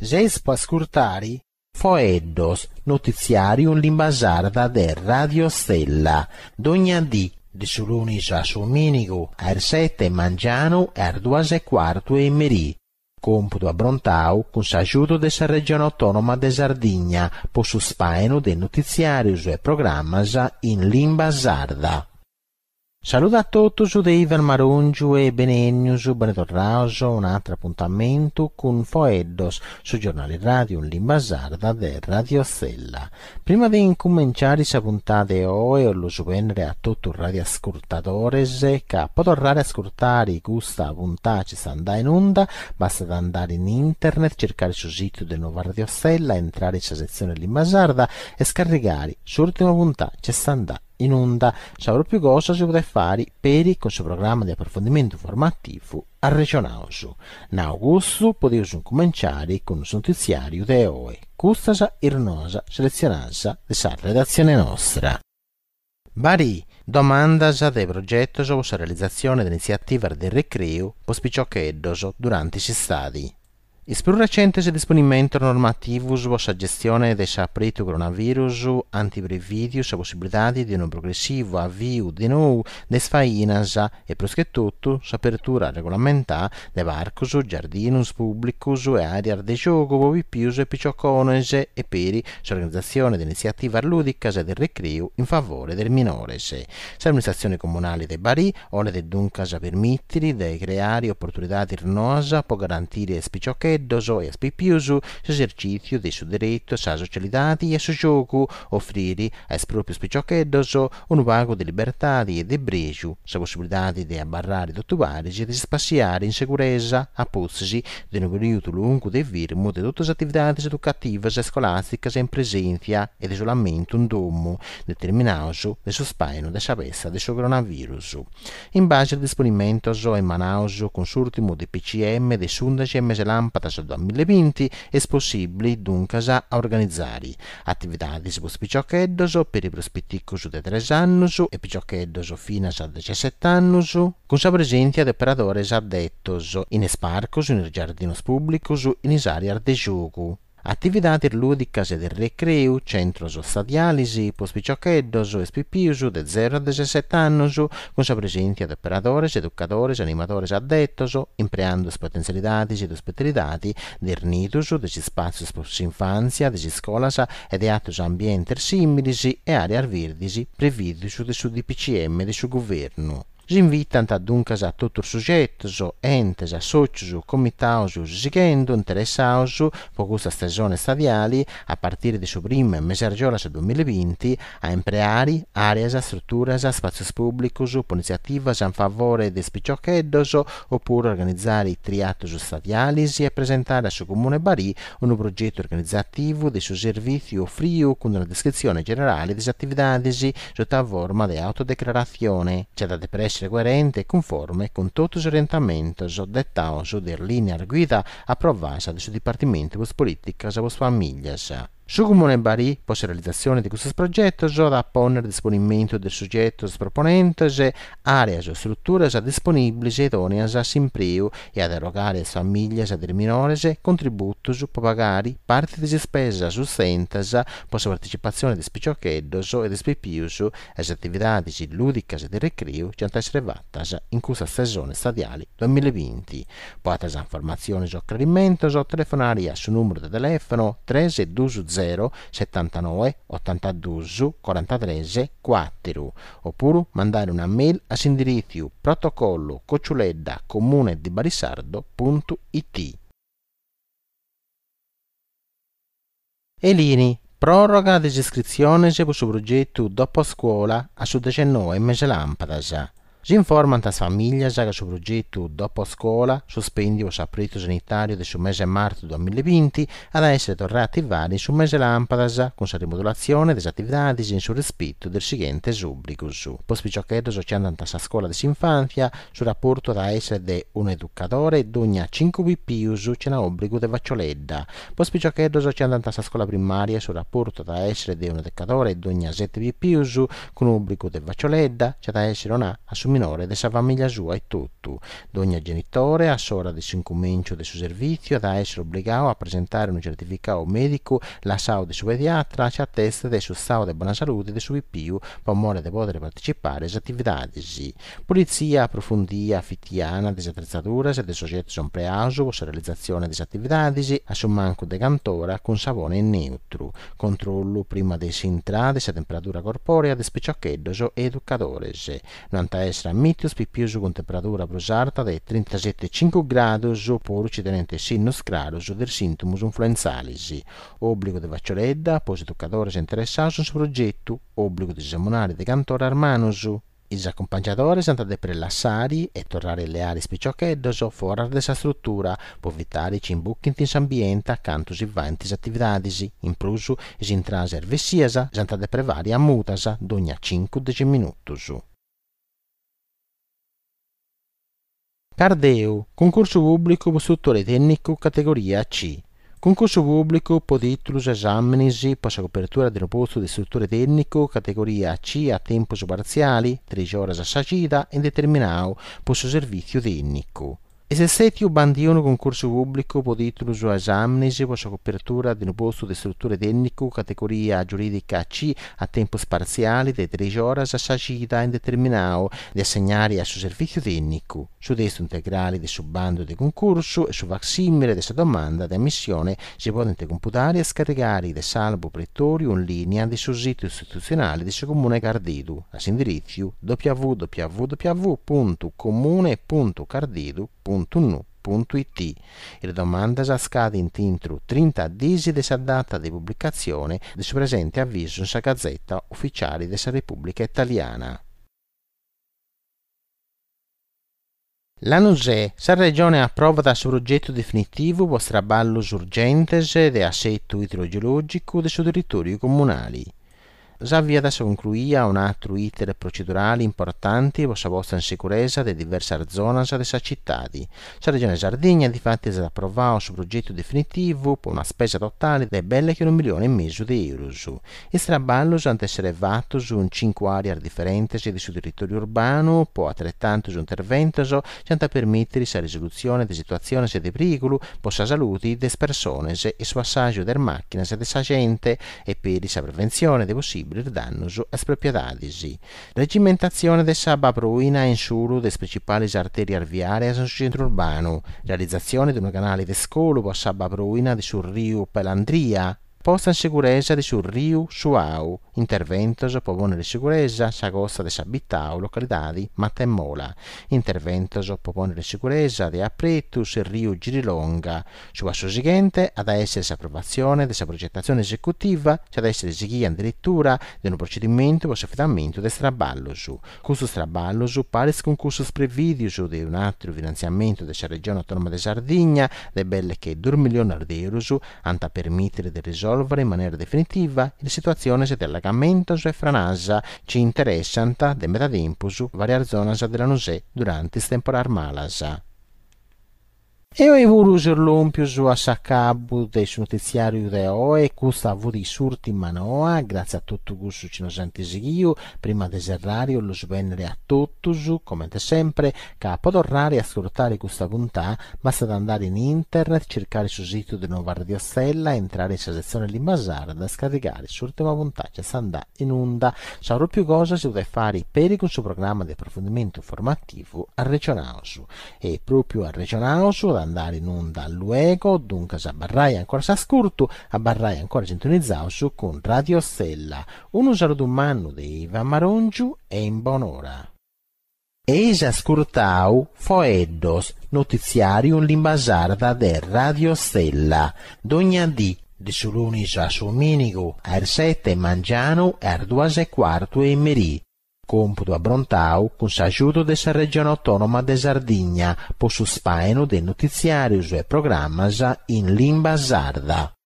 Ges può ascoltare Foeddos, notiziario in lingua sarda de Radio Stella, d'ogni di su lunis a Sominico, ar 7 mangiano e ar 2:15 e merì. Computo a Brontau con s'aiuto della regione autonoma de Sardigna, po su spaeno de notiziarius e programmas in lingua sarda. Saluto a tutti su Ivan Marungiu e benegnius, bentornaus un altro appuntamento con Foeddos su giornale radio in lingua sarda de Radio Stella. Prima di incominciare questa puntata oggi, lo subendere a tutti i radioascoltatori che potrà ascoltare questa puntata che sta andando in onda, basta andare in internet, cercare sul sito del nuovo Radio Stella, entrare nella sezione lingua sarda e scaricare l'ultima puntata che sta andando in onda. Saprò più cosa si può fare per il suo programma di approfondimento formativo a regionale. In augusto potete cominciare con il notiziario di oggi. Questa è la selezionata della redazione nostra. Bari domanda del progetto sulla realizzazione dell'iniziativa del recreo per spiccioccheddos durante gli stadi. Il più recente disponimento normativo sulla gestione del saprito coronavirus antiprevidio la possibilità di un progressivo avvio di nuovo delle sfainas e proschettutto l'apertura regolamentare dei parcos, giardinus pubblicus e aree di gioco per più e picciocones e per l'organizzazione di iniziative ludiche e del recreo in favore del minore. L'amministrazione comunale di Bari vuole dunque permettere di creare opportunità di rinnosa per garantire spicciocchetti e aspipiusu l'esercizio del suo diritto alla socialità e al suo gioco, offrire ai propri spiccioccheddos un vago di libertà e di bregio, la possibilità di abbarrare tutti i barri e di spaziare in sicurezza a pozzi di un periodo lungo di virmo di tutte le attività educative e scolastiche in presenza ed isolamento in domo, determinato del sostegno della sapessa del coronavirus. In base al disponimento emanato con l'ultimo DPCM del 11 mese lampada 2020 è possibile dunque a organizzare attività di spiccioccheddos per i prospetticus di 3 anni e piccioccheddos fino a 17 anni con la presenza di operatori addettos in sparcos, in giardinos pubblicus, in aree di gioco. Attività ludiche e del recreo, centros stadiali, per spiccioccheddos e spipius de 0 a 17 anni, con la presenza di operatori, educatori, animatori addettos, impreando le potenzialità e le ospitalità del nitus, degli spazi per l'infanzia, delle scuole e di altri ambienti simili e aree verdi previsti sul DPCM del suo governo. Si invitano dunque a tutti i soggetti, enti, soci, comitati, seguendo interessati per questa stagione stadiale a partire dal primo mese di 2020 a impreare aree, strutture, spazi pubblici per iniziative in favore dei spiccioccheddos oppure organizzare triathlon stadiali e presentare al comune Bari un progetto organizzativo del suo servizio offrio con una descrizione generale delle attività sotto forma di autodeclarazione. C'è da essere coerente e conforme con tutti gli orientamenti dettati delle linee guida approvate dal Dipartimento per Politiche e Famiglie. Su Comune Bari, per la realizzazione di questo progetto, da apporre a disponimento del soggetto proponente aree o strutture disponibili e idonee all'impiego e ad erogare alle famiglie e delle minori contributi per pagare parte delle spese sustentate per la partecipazione di spiccioccheddos e di spipius alle attività ludiche e di recreo che hanno essere fatte in questa stagione stadiale 2020. Per altre informazioni o chiarimenti, telefonare sul numero di telefono 320 79 82 43 4 oppure mandare una mail all'indirizzo protocollo@comunedibarisardo.it. Elini proroga delle iscrizioni per il progetto dopo scuola a su 19 mese lampada. Si informano le famiglie che il progetto dopo scuola, sospendio saprito sanitario del mese marzo 2020, ad essere tornato attivare sul mese lampada con la rimodulazione delle attività in sul rispetto del seguente obbligo. Per spiccioccheddos che andano alla scuola di infanzia, sul rapporto da essere di un educatore d'ogni 5 BPUS c'è un obbligo di vaccioletta. Per spiccioccheddos che andano alla scuola primaria, sul rapporto da essere di un educatore d'ogni 7 BPUS con obbligo di vaccioletta c'è da essere una assumere minore della famiglia sua e tutto. Ogni genitore a sora del suo incomincio del suo servizio da essere obbligato a presentare un certificato medico la SAU del suo pediatra che attesta del suo stato di buona salute del suo più per modo di poter partecipare alle attività. Polizia approfondia fittiana delle attrezzature e dei soggetti sono preaso per la realizzazione delle attività a su manco de cantora con savone neutro. Controllo prima di entrare della temperatura corporea di specioccheddos e educadores. Non essere ammitius pipiuso con temperatura brusarta di 37,5 gradi oppure tenente sinus grados del sintomus influenzalis. Obbligo di vaccioleda, pos educadores interessados sul progetto, obbligo di esaminare de cantora armanos. I accompagnatori sono stati prelassati e tornare alle aree specioccheddos fuori della struttura per evitare i imbucchi in ambiente accanto ai vanti attività. In plus, le entrate servisiese sono state prevari a mutas ogni 5-10 minuti. Cardeu, concorso pubblico per istruttore tecnico categoria C. Concorso pubblico per titolus esamini per la copertura di un posto di istruttore tecnico categoria C a tempo parziali, 3 ore a sagita, indeterminato per il servizio tecnico. Esercitio bandiano concorso pubblico per titolus esami per la copertura di un posto di istruttore tecnico categoria giuridica C a tempo parziali di 3 ore a sagita indeterminato di assegnare al suo servizio tecnico. Su testo integrale del subbando di concorso e su facsimile della domanda di ammissione si può computare e scaricare del salvo pretorio in linea del suo sito istituzionale del suo comune Cardidu all'indirizzo www.comune.cardidu.nu.it. La domanda scade entro 30 giorni dalla data di pubblicazione del suo presente avviso in Gazzetta Ufficiale della Repubblica Italiana. La NUSE, la Regione approva il suo progetto definitivo per traballos urgentes di assetto idrogeologico del suo territorio comunale. S'avvia da concluire un altro iter procedurale importante per la vostra sicurezza di diverse zone della città. La Regione Sardegna difatti ha approvato il suo progetto definitivo per una spesa totale di belle che 1,5 milioni di euro. I traballi hanno essere fatti in 5 aree differenti del suo territorio urbano, per altrettanto interventi che hanno permettere la risoluzione di situazioni di pericolo per la salute delle persone e il passaggio delle macchine e della gente e per la prevenzione dei possibili dannos a proprietari. Regimentazione del Sababruina in solo delle principali arterie viarie sul centro urbano, realizzazione di un canale di scolo per Sababruina sul Rio Pelandria, posta in sicurezza sul Rio Suau, interventos per ponere in sicurezza la costa di Sabitao, località di Matemmola, interventos per ponere in sicurezza di Apretus, il Rio Girilonga. Su questo seguente ad essere l'approvazione della progettazione esecutiva, c'è ad essere eseguita addirittura di un procedimento per l'affidamento del traballos. Questo traballos pare concorso previdius di un altro finanziamento della Regione Autonoma di Sardegna, de belle che 2 milioni di euro, anta permettere di risolvere in maniera definitiva le situazioni di allagamento e franasa ci interessano da metà tempo su varie zone della NUSE durante il temporale malas. E ho voluto l'ompio su a saccabu del notiziario di oggi, questo ha avuto i surti in manoa, grazie a tutto questo ci nos antisigio, prima di serrario lo svennere a tutti, come sempre, che può tornare a ascoltare questa puntata, basta andare in internet, cercare sul sito di Nuova Radio Stella, entrare in sezione Limbasarda, scaricare l'ultima puntata, se andrà in onda, saprò più cose si deve fare per il suo programma di approfondimento informativo a Regionausu, e proprio a Regionausu andare in onda luego, dunque a barrai ancora s'ascolto, a barrai ancora sintonizzato su con Radio Stella. Un saluto umano di Ivan Marongiu e in buon'ora. Eis ascoltau Foeddos, notiziario in Limbasarda de Radio Stella, d'ogni dì di sulunis a Suminigo, a 7 mangiano e a 2:15 e merì. Computo a Brontau con s'aiuto della Regione Autonoma de Sardegna, per su spaino del notiziario e programma in Limbasarda.